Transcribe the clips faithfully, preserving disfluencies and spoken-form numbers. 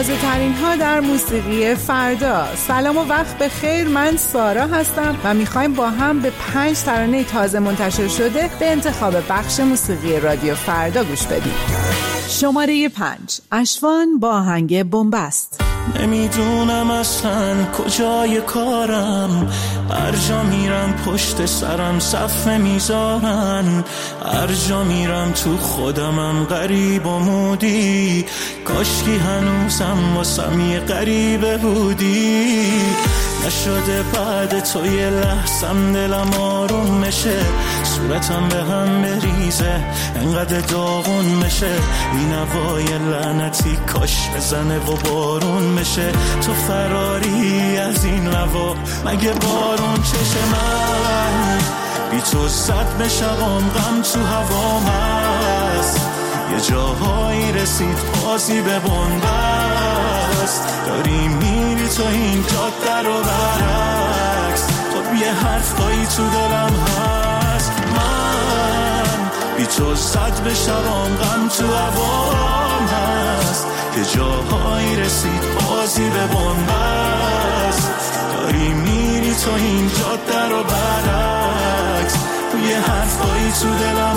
تازه ترین ها در موسیقی فردا. سلام و وقت بخیر، من سارا هستم و میخوایم با هم به پنج ترانه تازه منتشر شده به انتخاب بخش موسیقی رادیو فردا گوش بدیم. شماره پنج، اشوان با آهنگ بنبست. نمیدونم اصلا کجای کارم، هر جا میرم پشت سرم صفحه میذارن، هر جا میرم تو خودمم غریب و مودی، کاشکی هنوزم واسم یه غریبه بودی. نشده بعد تو یه لحظم دلم آروم میشه، صورتم به هم بریزه انقدر داغون میشه، این هوای لعنتی کاش بزنه و بارون میشه. تو فراری از این هوا مگه بارون چشه؟ من بی تو صد بشوام غم تو هوام هست، یه جاهایی رسید بازی به بنبست، داری میری تو این جاده رو برعکس، خب یه حرفایی تو دلم هست. من بی تو صد بشوام غم تو هوام هست، یه جاهایی رسید بازی به بنبست، داری میری تو این جاده رو برعکس، یه حرفایی تو دلم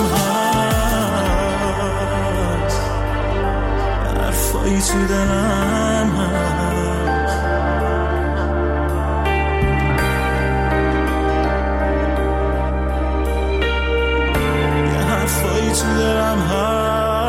هست، حرفایی تو دلم هست، یه حرفایی تو دلم هست.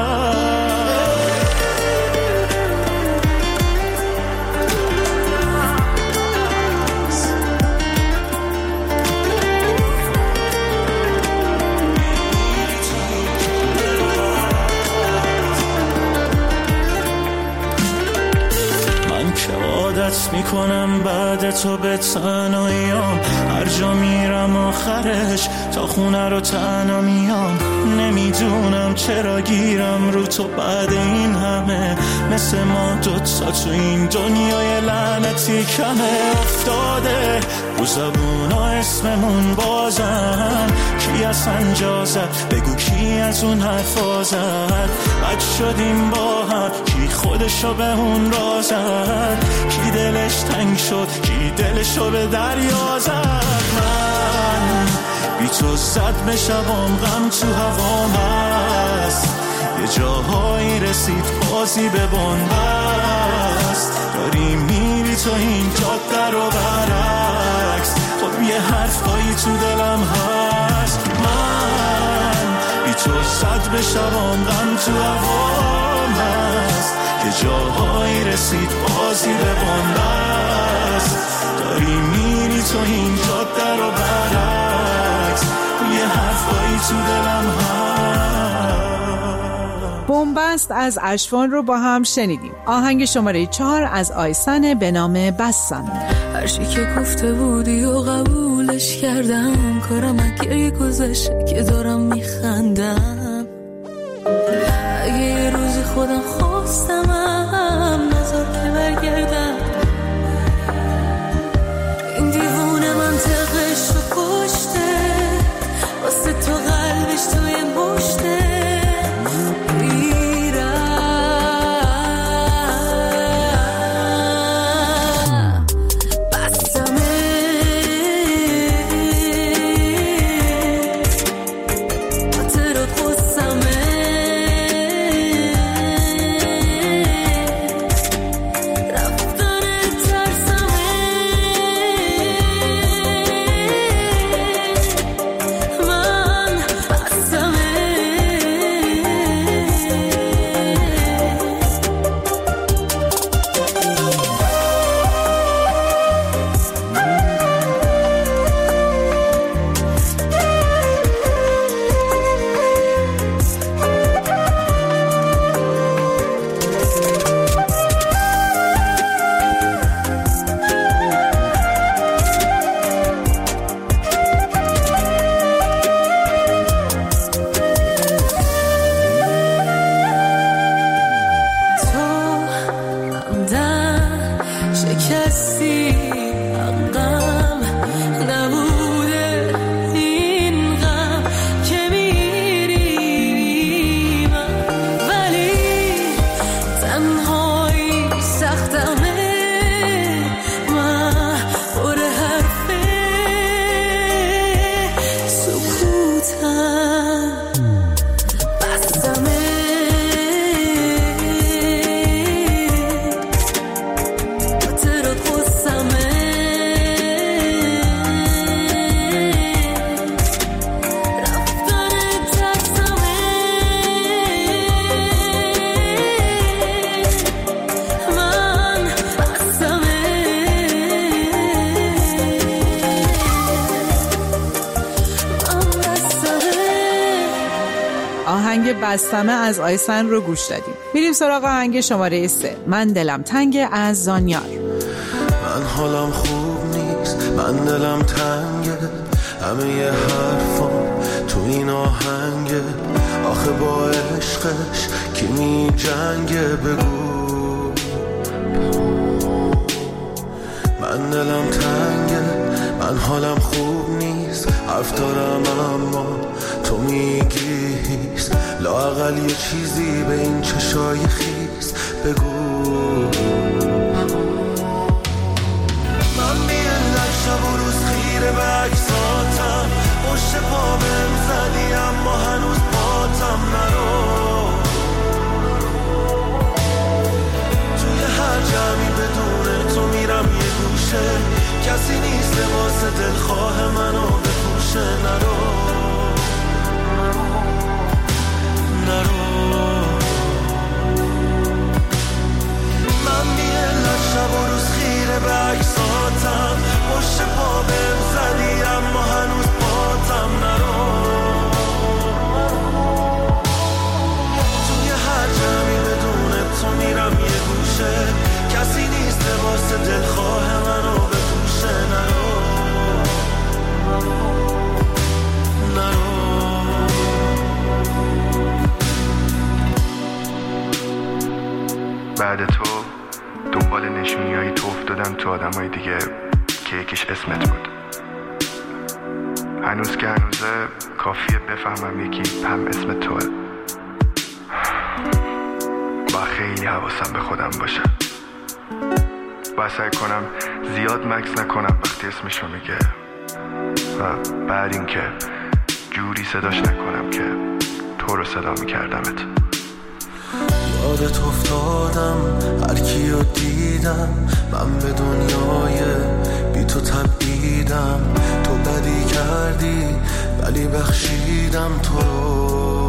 عادت میکنم بعد تو به تنهاییام، هر جا میرم آخرش تا خونه رو تنها میام، نمیدونم چرا گیرم رو تو بعد این همه، مثل ما دوتا تو این دنیای لعنتی کمه افتاده رو زبونا اسممون بازن، کی اصلا جا زد بگو کی از اون حرفا زد، بد شدیم با هم کی خودشو به اون را زد، کی دلش تنگ شد کی دلشو به دریا زد. من بی تو صد بشوام غم تو هوام هست، یه جاهایی رسید بازی به بنبست، داری میری تو این جاده رو برعکس، خب یه حرفایی تو دلم هست. من بی تو صد بشوام غم تو هوام هست، یه جاهایی رسید بازی به بنبست، داری میری تو این جاده رو برعکس، یه حرفایی تو دلم هست. بنبست از اشوان رو با هم شنیدیم. آهنگ شماره چهار از آیسن به نام بستم. هر چی که گفته بودی و قبولش کردم، کارم اگه گذشته که دارم میخندم، اگه یه روزی خودم خواستمم نذار که برگردم، این دیوونه منطقش رو کشته، واسه تو قلبش توی مشته آهنگ بستمه از آیسن رو گوش دادیم. میریم سراغ آهنگ شماره سه، من دلم تنگه از زانیار. من حالم خوب نیست، من دلم تنگه، همه یه حرفم تو این آهنگه، آخه با عشقش کی می جنگه، بگو من دلم تنگه، من حالم خوب نیست، حرف دارم اما تو میگی هیست، لااقل یه چیزی به این چشای خیس بگو. من بیالله شب و روز خیره به عکساتم، پشت پا بهم زدی اما هنوز باتم، نرو توی هر جمعی بدون تو میرم یه گوشه، کسی نیست واسه دلخواه منو بپوشه، نرو نرو. من بیالله شب و روز خیره به عکساتم، پشت پا بهم زدی اما هنوز باتم، نرو توی هر جمعی بدون تو میرم یه گوشه، کسی نیست واسه دلخواه منو بپوشه، نرو نرو. بعد تو دنبال نشونیایی تو افتادم تو آدمای دیگه که یکیش اسمت بود، هنوز که هنوزه کافیه بفهمم یکی هم اسم توه، با خیلی حواسم به خودم باشه، با سعی کنم زیاد مکس نکنم وقتی اسمشو میگه، و بعد این که جوری صداش نکنم که تو رو صدا میکردمت. یادت افتادم هر کیو دیدم، من به دنیای بی تو تبعیدم، تو بدی کردی ولی بخشیدم تو رو،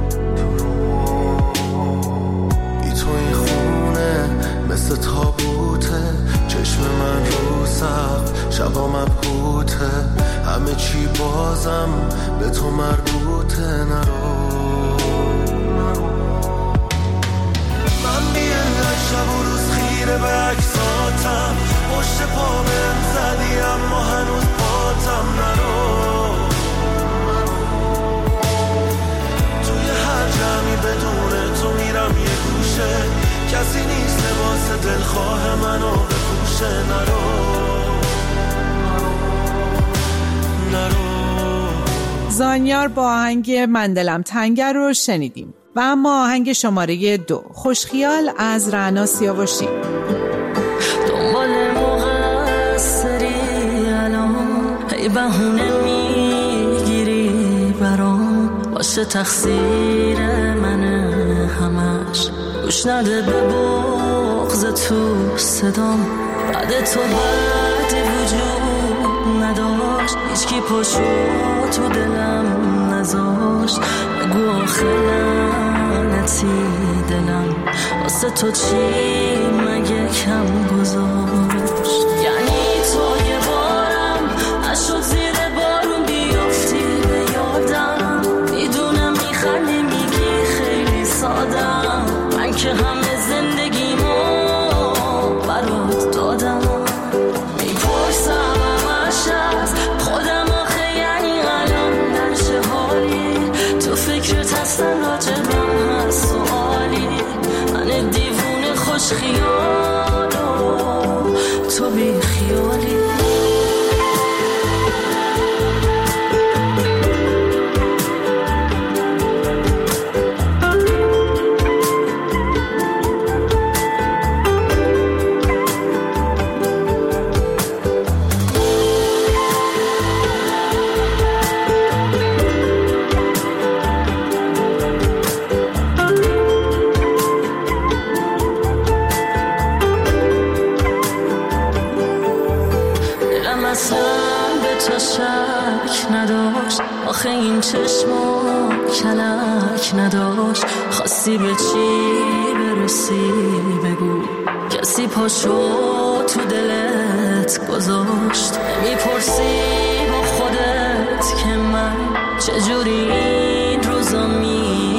بی تو این خونه مثل تابوته، چشم من رو سقف شبا مبهوته، همه چی بازم به تو مربوطه، نرو. من بیالله شب و روز خیره به عکساتم، پشت پا بهم زدی اما هنوز باتم، نرو توی هر جمعی بدون تو میرم یه گوشه، کسی نیست واسه دلخواه منو بپوشه، نرو نرو. زانیار با آهنگ من دلم تنگه رو شنیدیم. و اما آهنگ شماره دو، خوشخیال از رعنا سیاوشی. دنبال مقصری الان، هی بهونه میگیری برام، باشه تقصیر منه همش، گوش نده به بغض تو صدام، بعد تو بعد وجود نداشت، هیچکی پاشو تو دلم نذاشت، بگو آخه لعنتی دلم واسه تو چی مگه کم گذاشت، یعنی تو یه بارم نشد زیر بارون بیافتی به یادم، میدونم میخندی میگی خیلی سادم، من که همه زندگیمو برات دادم، میپرسم همش از خودم آخه یعنی الان در چه حالی، تو فکرت هستن راجبم هست سوالی، من دیوونه خوش خیالو تو بی خیالی. آخه این چشما کلک نداشت، خواستی به چی برسی بگو، کسی پاشو تو دلت گذاشت، میپرسی با خودت که من چجوری این روزا می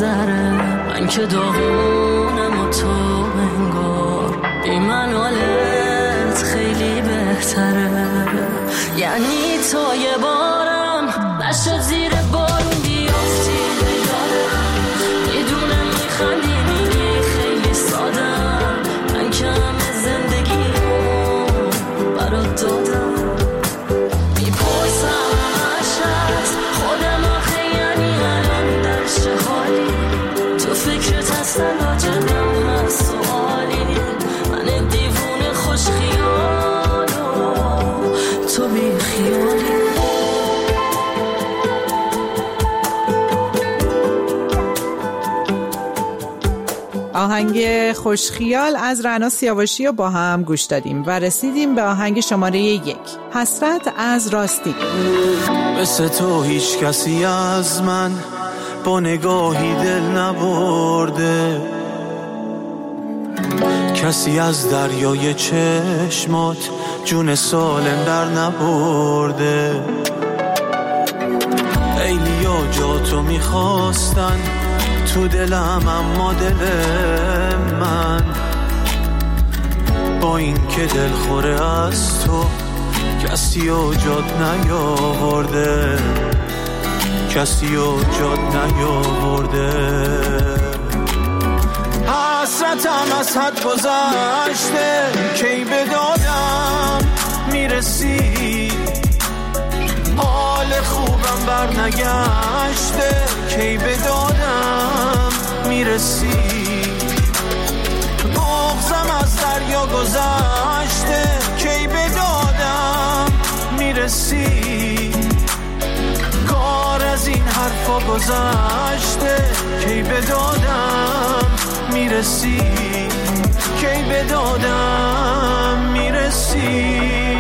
میگذره، من که داغونم و تو انگار بی من حالت خیلی بهتره. یعنی تو یه بارم نشد زیر بارون بیافتی یادم، میدونم میخندی میگی خیلی سادم، من که همه زندگی رو برات دادم. میپرسم همش از خودم آخه یعنی الان در چه حالی، تو فکرت هستن راجبم هست سوالی، من دیوونه خوش خیال و تو بی خیالی. آهنگ خوشخیال از رعنا سیاوشی رو با هم گوش دادیم و رسیدیم به آهنگ شماره یک، حسرت از راستی. مثل تو هیچ کسی از من با نگاهی دل نبرده، کسی از دریای چشمات جون سالم در نبرده. ایلیا جا تو میخواستن تو دلم، اما دل من با این که دل خوره از تو کسی و جاد نیاورده، کسی و جاد نیاورده. حسرتم از حد گذشته، کی به دادم میرسی، حال خوبم بر نگشته، کی به دادم میرسی. بغضم از دریا گذشته، کی به دادم میرسی. کار از این حرفا گذشته، کی به دادم میرسی، کی به دادم میرسی.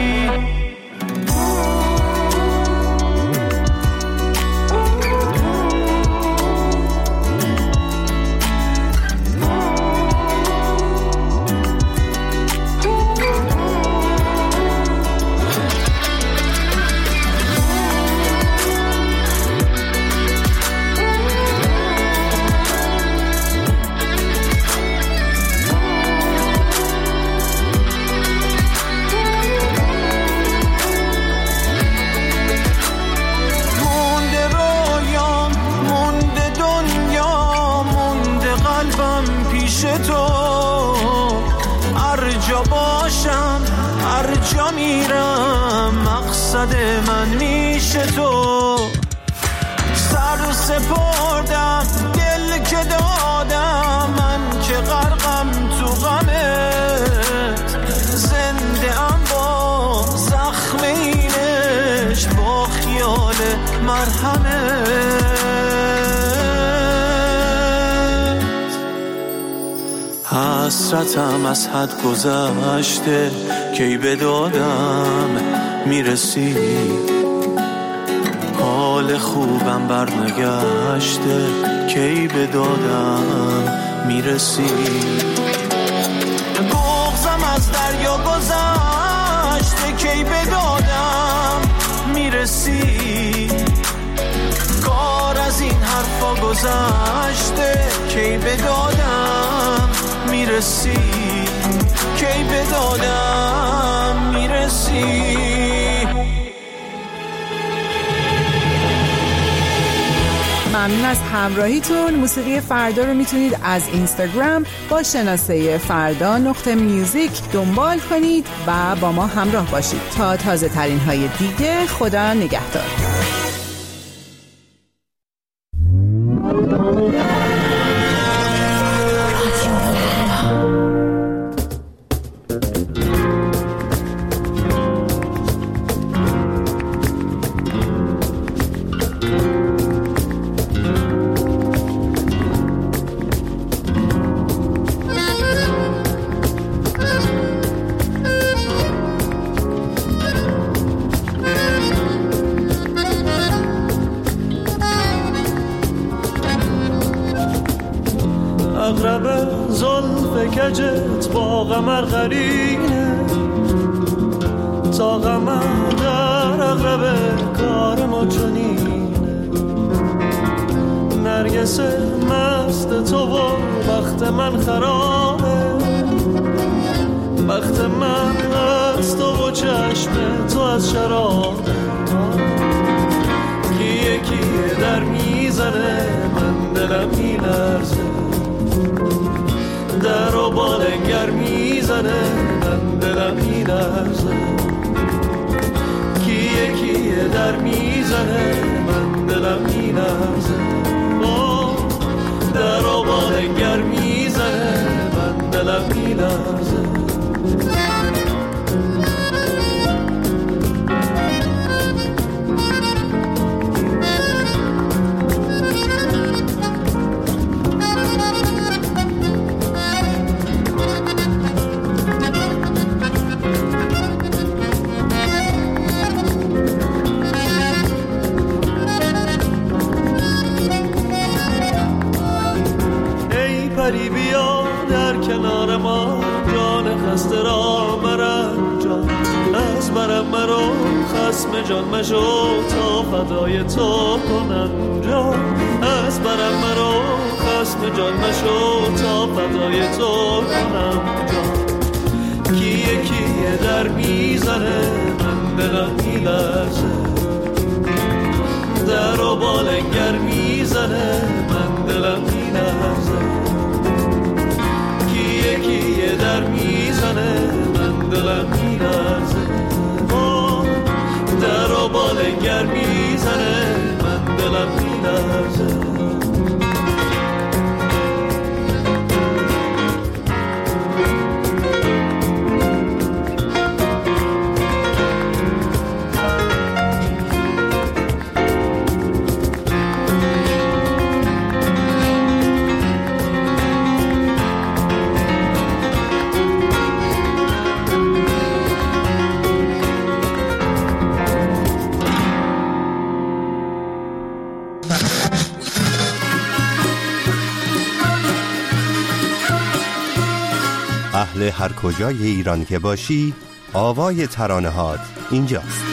جا میرم مقصد من میشه تو، سر سپردم دل که دادم، من که غرقم تو غمت، زنده ام با زخم اینش، با خیال مرهمت. حسرتم از حد گذشته، کی به دادم میرسی، حال خوبم بر نگشته، کی به دادم میرسی. بغضم از دریا گذشته، کی به دادم میرسی. کار از این حرفا گذشته، کی به دادم میرسی، کی به دادم میرسی. ممنون از همراهیتون. موسیقی فردا رو میتونید از اینستاگرام با شناسه فردا نقطه میوزیک دنبال کنید و با ما همراه باشید تا تازه ترین های دیگه. خدا نگهدار. اقرب زلف کجت با قمر قرینه، تا قمر در اقرب کار ما چنینه. نرگس برسه مست تو و وقت من خرابه، وقت من از تو و چشم تو از شرابه. کی یکی در میزنه من دلم میلرزه، در و بالنگر میزنه من دلم میلرزه. کی یکی در میزنه من دلم میلرزه، در و بالنگر میزنه من دلم میلرزه. پری بیا در کنار ما، جان خسته را مرنجان. از برم مرو خسم جان مشو تا فدای تو کنم جان. از برم مرو خسم جان مشو تا فدای تو کنم جان. کی یکی در میزنه من دلم میلرزه، در و بالنگر میزنه من دلم میلرزه. یکی در میزنه من دلم میلرزه، در و بالنگر میزنه من دلم میلرزه. اهل هر کجای ایران که باشی، آوای ترانه‌هات اینجاست.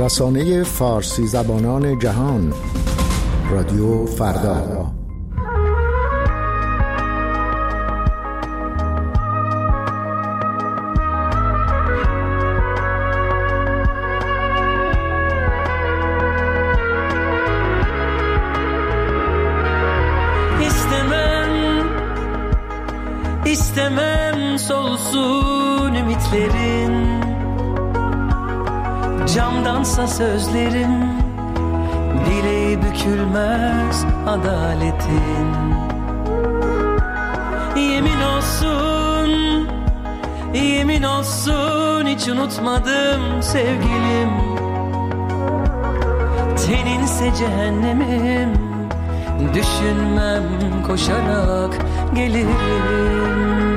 رسانه فارسی زبانان جهان، رادیو فردا. İstemem, istemem solsun ümitlerin, camdansa sözlerim, bileği bükülmez adaletin. Yemin olsun, yemin olsun hiç unutmadım sevgilim, teninse cehennemim, düşünmem koşarak gelirim.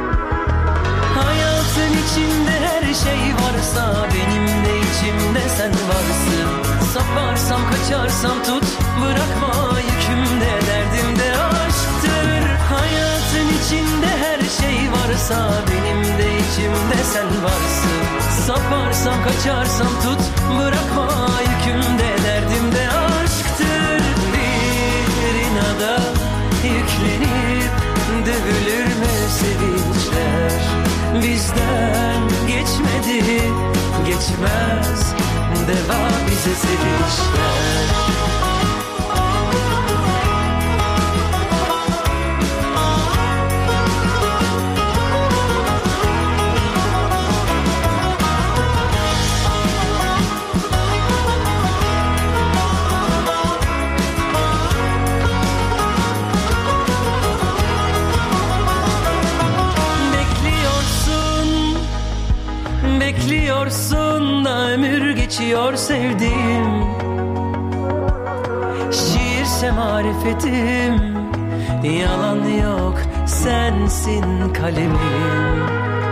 Hayatın içinde her şey varsa benim de içimde sen varsın. Saparsam kaçarsam tut, bırakma yükümde, derdimde aşktır. Hayatın içinde her şey varsa benim de içimde sen varsın. Saparsam kaçarsam tut, bırakma yükümde, derdimde aşktır. Bir inada yüklenip dövülür mü sevinçler? Bizden geçmedi, geçmez, deva bize sevinçler. Bekliyorsun da ömür geçiyor sevdiğim, şiirse marifetim, yalan yok sensin kalemim.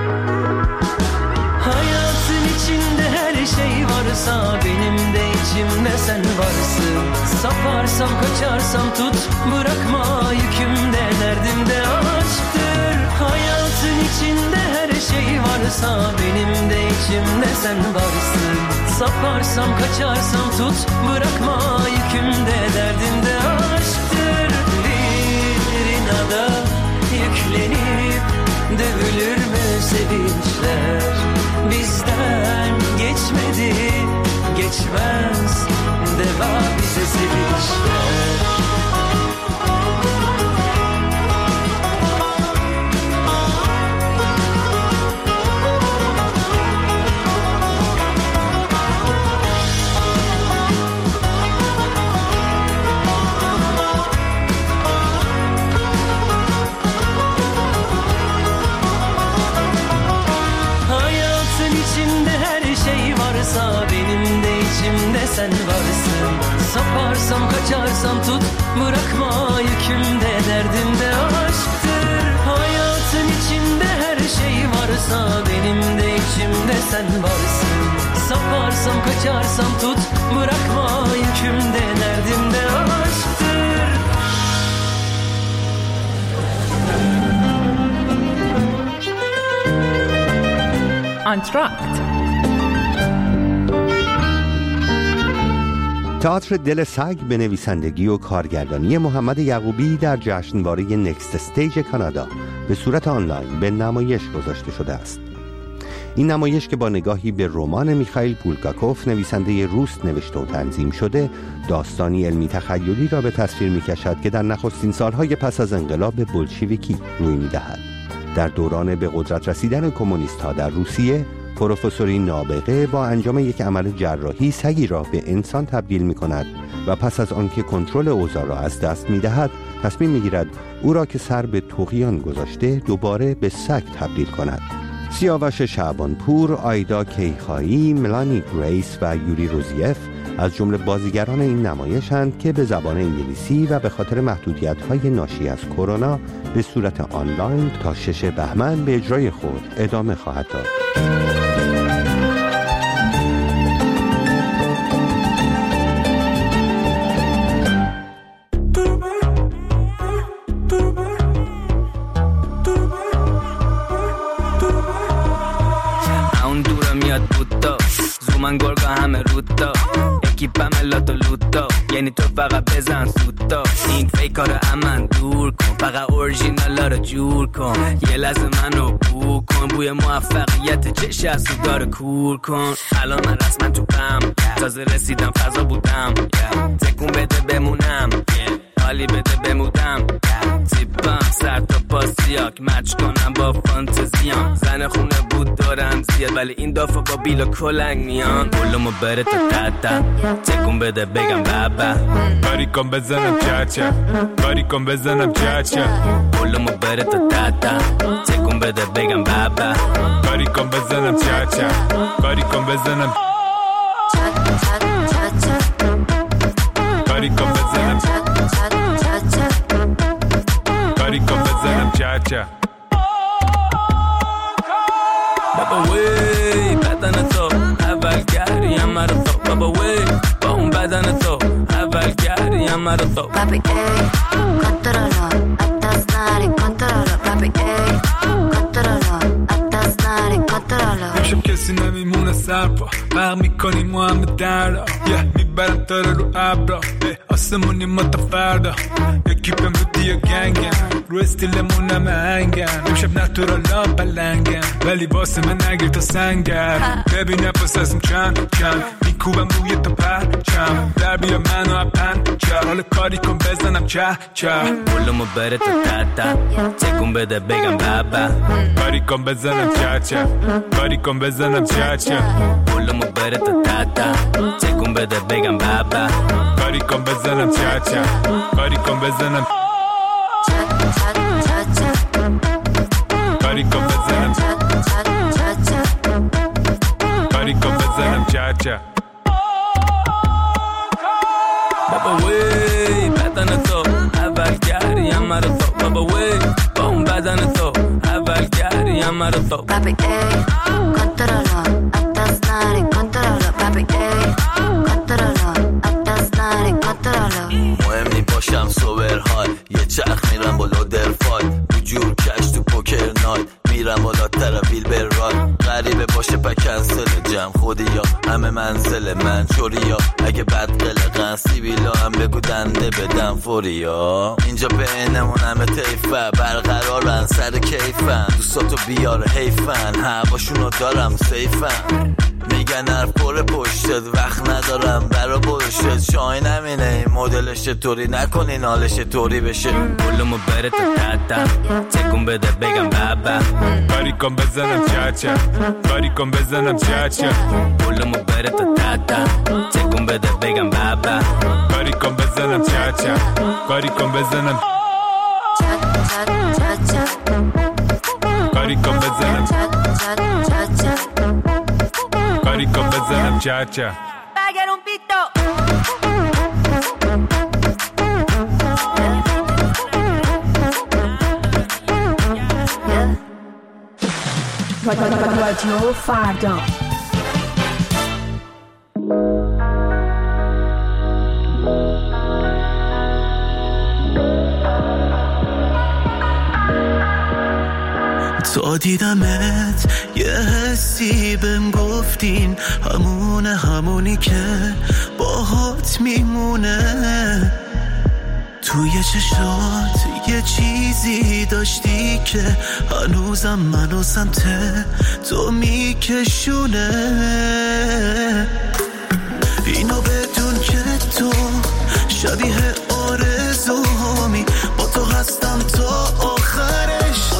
Hayatın içinde her şey varsa benim de içimde sen varsın. Saparsam kaçarsam tut, bırakma yükümde, derdimde aşktır. Hayatın içinde her şey varsa benim de içimde sen varsın. Saparsam kaçarsam tut, bırakma yükümde, derdimde aşktır. Bir inada yüklenip dövülür mü sevinçler? Bizden geçmedi, geçmez, deva bize sevinçler. Benim de içimde sen varsın. Saparsam kaçarsam tut, bırakma yükümde, derdimde aşktır. Hayatın içinde her şey varsa benim de içimde sen varsın. Saparsam kaçarsam tut, bırakma yükümde, derdimde aşktır. انتراکت. تئاتر دل سگ به نویسندگی و کارگردانی محمد یعقوبی در جشنواره نکست استیج کانادا به صورت آنلاین به نمایش گذاشته شده است. این نمایش که با نگاهی به رمان میخائیل بولگاکوف نویسنده روس نوشته و تنظیم شده، داستانی علمی تخیلی را به تصویر میکشد که در نخستین سالهای پس از انقلاب بولشویکی روی میدهد. در دوران به قدرت رسیدن کمونیست‌ها در روسیه، پروفسوری نابغه با انجام یک عمل جراحی سگی را به انسان تبدیل می کند و پس از آنکه کنترل اوضاع را از دست می دهد تصمیم می گیرد او را که سر به طغیان گذاشته دوباره به سگ تبدیل کند. سیاوش شعبانپور، آیدا کیخایی، ملانی گریس و یوری روزیف از جمله بازیگران این نمایش‌اند که به زبان انگلیسی و به خاطر محدودیت‌های ناشی از کرونا به صورت آنلاین تا شش بهمن به اجرای خود ادامه خواهد داد. من گرگا همه رو سوتا اکیپم لاتو لوتا یعنی تو فقط بزن سوتا این فیکا رو امن دور کن فقط اورژینالا رو جور کن یه لحظه منو بو کن بوی موفقیت چش از تو داره کور کن الان من رسما تو پم تازه رسیدم فضا بودم تکون بده بمونم حالی بده بمودم تیپم سر تا پاسیاک مچ کنم با فانتزیام زن خونه بود دارم زیاد ولی این دافعه با بیلا کلنگ میان بولمو بره تا تتا تکون بده بگم بابا باری کن بزنم چاچا باری کن بزنم چاچا بولمو بره تا تتا تکون بده بگم بابا باری کن بزنم چاچا باری کن بزنم باری کن بزنم باری کن بزنم چاچا بابا وی بدن تو اول گریم مرا تو بابا وی با اون بدن تو اول گریم مرا تو بابی ای کنترولو اتاس ناری کنترولو بابی ای کنترولو اتاس ناری کنترولو امشب کسی نمیمونه سرپا برق میکنیم ما همه دردا یه میبرم تاره رو عبرا آسمونی ما تا فردا یکیپم رو دیا گنگم رو استیلمون همه هنگم امشب نتورالام پلنگم ولی واسه من نگیر تا سنگم ببینم پس ازم چند چند میکوبم روی تا پرچم در بیا منو اپن چه حال کاری کن بزنم چه چه بولمو بره تا تتا تکون بده بگم بابا کاری کن بزنم چه چه کاری کن بزنم چه چه بولمو بره تا تتا تکون بده بگم بابا کاری کن بزنم چه چه کاری کن بزنم کاری کن بزنم کاری کن بزنم چه چه بابا وی بدن تو اول گریم مرا تو بابا وی با اون بدن تو اول گریم مرا تو بابی ای کنترولو اتاس ناری کنترولو بابی ای کنترولو اتاس ناری کنترولو مهم نی باشم سوبر حال یه چرخ میرم بالا درفال تو جور کش تو پوکر نایت میرم بالا ترابیل برال غریبه باشه پا کنسل جمع خودی یا همه منزل من چوری یا اگه بد قلقن سیبیلا هم بگو دنده بدم فوری یا اینجا بینمون همه تیفه برقرارن سر کیفن دوستاتو بیار حیفن هواشونو دارم سیفن میگن حرف پر پشتت وقت ندارم برا بلشت شاین همینه این مدلش طوری نکنین حالش طوری بشه بولمو بره تا تتا تکون بده بگم بابا کاری کن بزنم چه چه کاری کن بزنم چه چه بولمو بره تا تتا تکون بده بگم بابا کاری کن بزنم چه چه کاری کن بزنم کاری کن بزنم کاری کن بزنم چه چه Pagar un pito رادیو فردا تا دیدمت یه حسی بهم گفتین همونه همونی که باهات میمونه توی چشات یه چیزی داشتی که هنوزم منو سمت تو میکشونه اینو بدون که تو شبیه آرزوهامی با تو هستم تا آخرش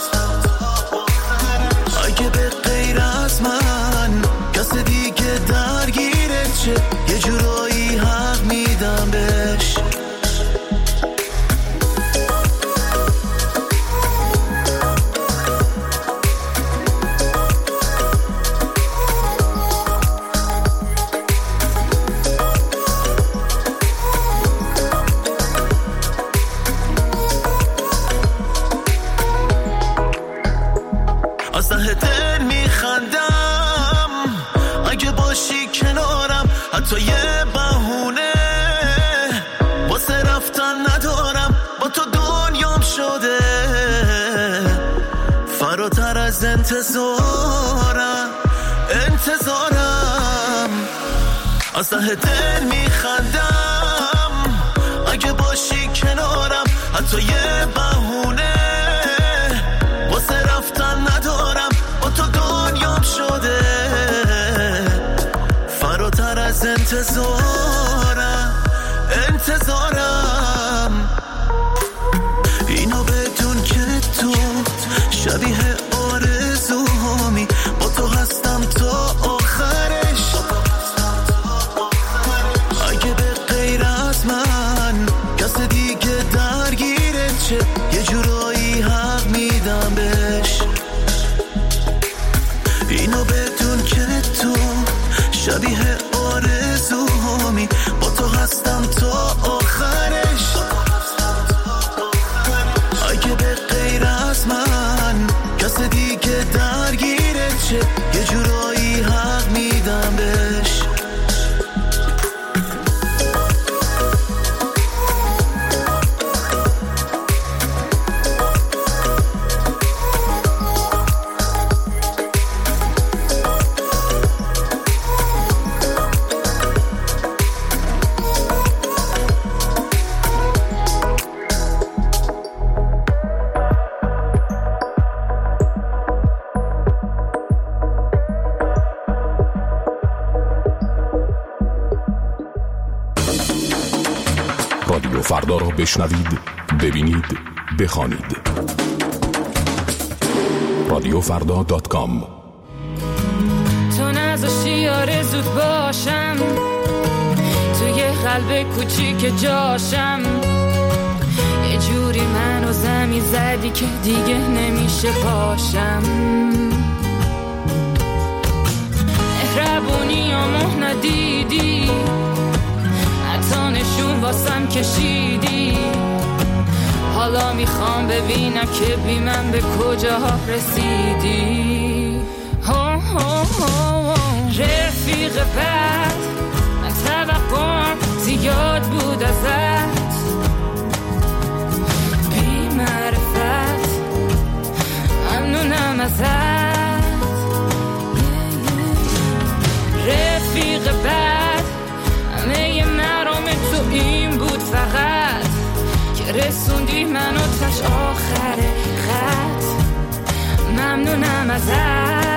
اگه به غیر از من کس دیگه درگیرت چه یه جورایی حق میدم بهش دل میخندم اگه باشی کنارم حتی یه بهونه واسه رفتن ندارم با تو دنیام شده فراتر از انتظارم انتظارم از ته دل میخندم اگه باشی کنارم، حتی یه بهونه واسه رفتن ندارم، با تو دنیام شده فراتر از انتظارم انتظارم اینو بدون که تو شبیه آرزوهامی، با تو هستم تا آخرش، اگه به غیر از من کس دیگه درگیره چه یه جورایی حق میدم بهش، اینو بدون که تو شبیه آرزوهامی، با تو هستم تا آخرش، اگه به غیر از من کس دیگه درگیره چه یه جورایی حق میدم بهش. رادیو فردا را بشنوید، ببینید، بخوانید. رادیو فردا دات کام. تو نذاشتی آرزوت باشم، توی قلب کوچیک جاشم، یه جوری منو زمین زدی که دیگه نمیشه پاشم، مهربونیامو ندیدی، حتی نشون واسم کشیدی، حالا میخوام ببینم که بی من به کجاها رسیدی. هو هو هو رفیق بد، من توقعم زیاد بود ازت، بی معرفت ممنونم ازت، رفیق بد همه مرام تو این بود فقط که رسوندی منو تاش آخر خط، ممنونم ازت.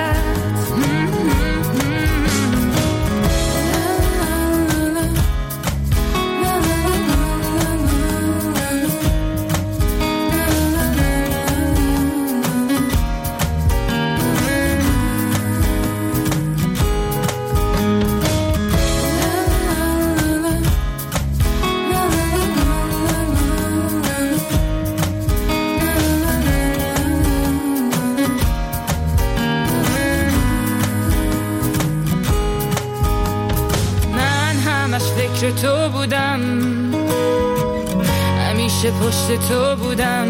تو بودم، همیشه پشت تو بودم،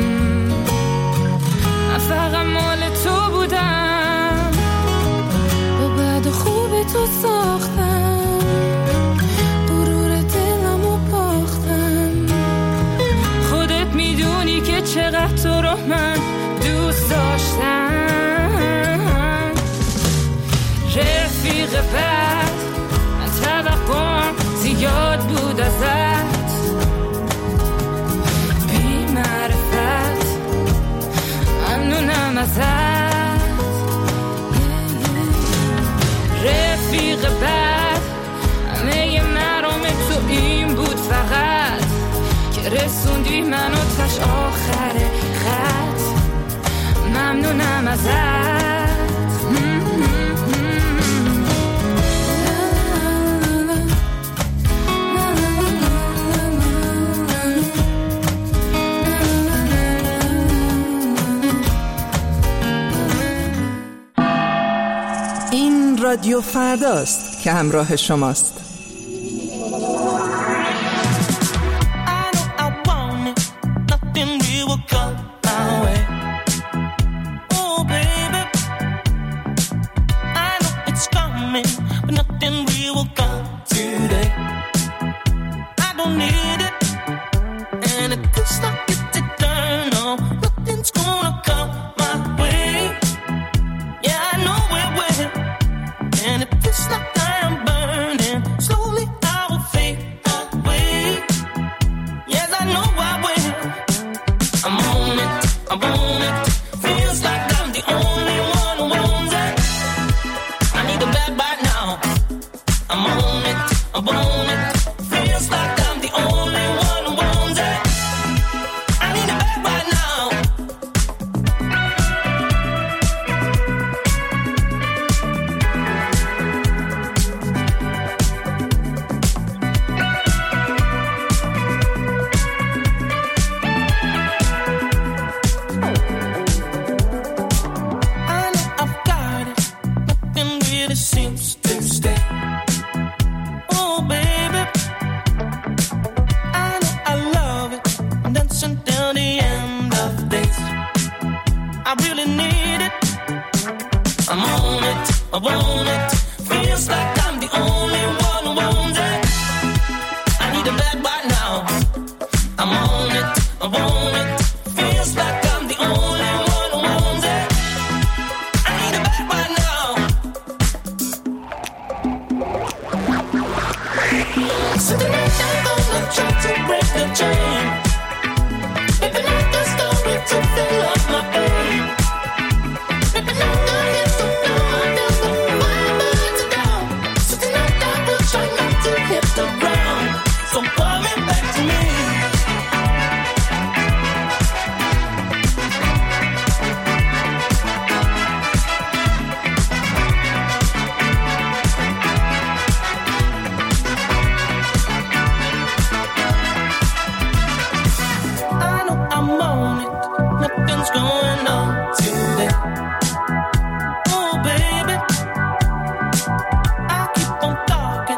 من فقط مال تو بودم، با بعد خوب تو ساختم، غرور دلمو باختم، خودت میدونی که چقدر تو رو من دوست داشتم، رفیق بد من توقعم زیاد بود ازت، بی معرفت ممنونم ازت، رفیق بد همه مرام تو این بود فقط که رسوندی منو تاش آخر خط، ممنونم ازت. رادیو فرداست که همراه شماست. And if it's like I'm burning want it. Feels like I'm the only one who wants it. I need it back right now. I want it. Feels like I'm the only one who wants it. I need it back right now. I'm on it. I want it. Feels like I'm the only one who wants it. I need it back right now. So tonight I'm gonna try to break the chain. Living like a story to fill up my brain. Living like the hits of hit the ground, so coming back to me. I know I'm on it, nothing's going on today. Oh baby, I keep on talking.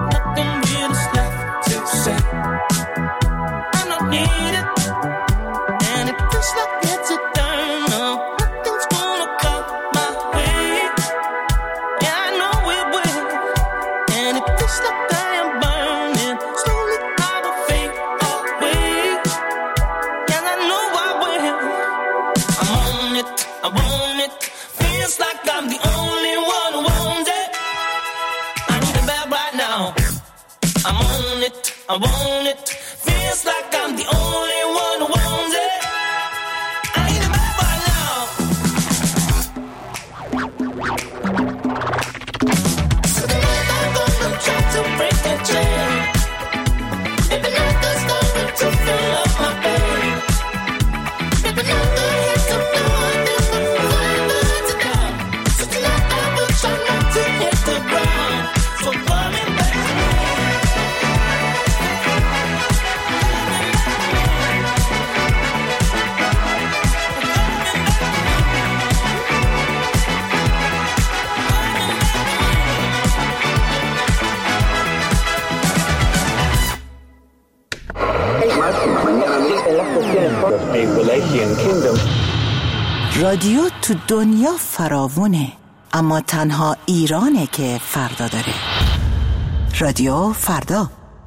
I want it. Feels like I'm the only one who wants it. I need it back right now. So tonight I'm gonna try to break the chain. Living like the story to fill up my brain. Living like the hits of the one that the fire to down. So tonight I will try not to hit the ground. So coming back to me. رادیو تو دنیا فراوونه، اما تنها ایرانه که فردا داره. رادیو فردا.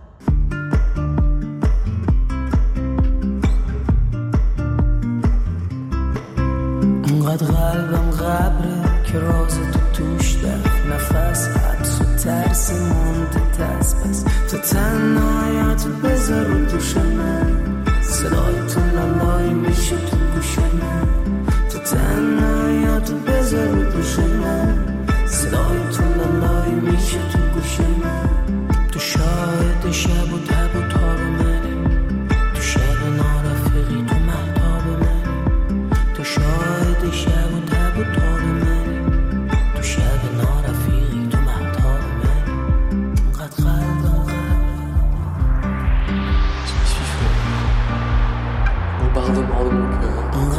انقدر قلبم غبره که راز تو توش در نفس حبس و ترس مونده دست پس تو تنهایت بذار رو دوش من صدای تو لالای میشه تو گوش من تو تنهایت بذار رو دوش من صدای تو لالای میشه تو گوش من تو شاهد شب و تب و تاب منی تو شب نارفقی تو مهتاب منی تو شاهد شب و تب و تاب منی تو شب نارفقی تو مهتاب منی انقدر قلبم bombardement de mon cœur.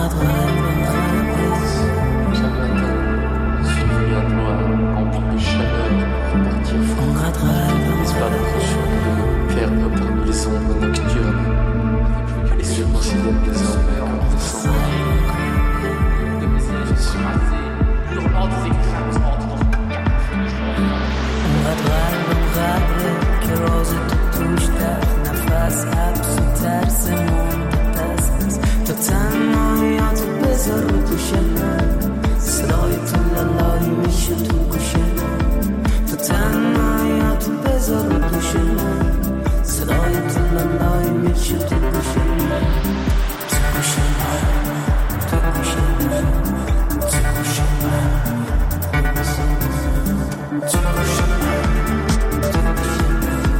Chaque matin, suivi à toi, rempli de chaleur, repartir fort. L'espoir d'être cheveux, perdre parmi les ombres nocturnes. Et je considère désormais comme descendant. De mes yeux sur ma tête, hurlement des éclats entre dans mon تو تنهاییات بذار رو دوش من صدای تو لالایی میشه تو گوش من تو تنهاییات بذار رو دوش من صدای تو لالایی میشه تو گوش من تو گوش من تو گوش من تو گوش من تو گوش من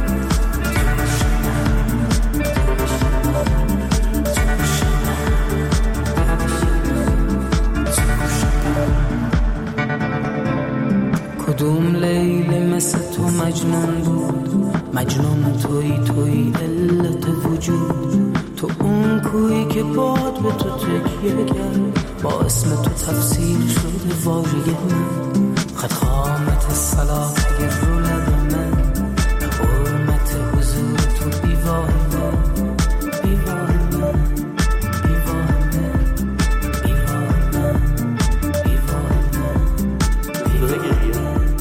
کدوم لیلی مثل تو مجنون بود، مجنون توی توی علت وجود، تو اون کویی که باد به تو تکیه کرد، با اسم تو تفسیر شده واژه من، خط خامت صلات رو لب من، حرمت حضور تو بیواه من، بیواه من، بیواه من، بیواه من، بیواه من، بیواه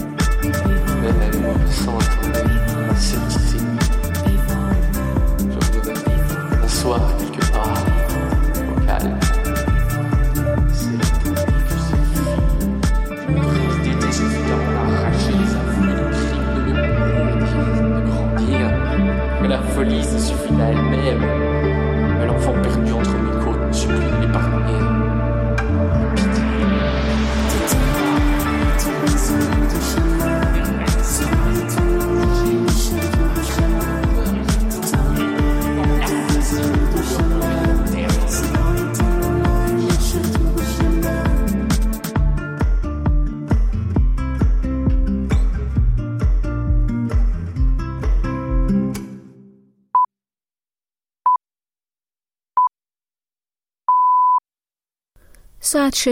من. Sans attendre, c'est ici. Je voudrais un soir quelque part, au calme. C'est l'été, j'ai vu dans arracher les aveux, les crimes de me de grandir. Mais la folie, ça suffit à elle-même. Mais l'enfant perdu entre mes côtes ne supplie de l'épargner. ساعت